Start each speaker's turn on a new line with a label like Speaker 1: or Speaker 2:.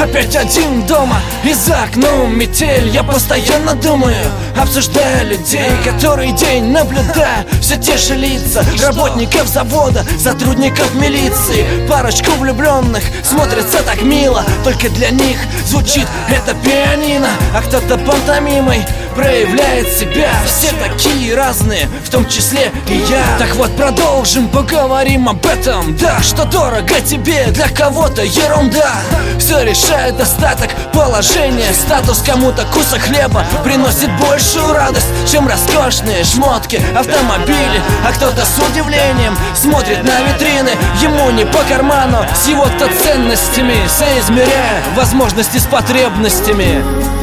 Speaker 1: опять один дома, и за окном метель. Я постоянно думаю, обсуждая людей, который день наблюдаю. Все те же лица работников завода, сотрудников милиции. Парочку влюбленных смотрится так мило, только для них звучит это пианино. А кто-то пантомимой проявляет себя. Все такие разные, в том числе и я. Так вот, продолжим, поговорим об этом. Да, что дорого тебе, для кого-то ерунда. Все решает достаток, положение, статус. Кому-то кусок хлеба приносит большую радость, чем роскошные шмотки, автомобили. А кто-то с удивлением смотрит на витрины. Ему не по карману с его-то ценностями, соизмеряя возможности с потребностями.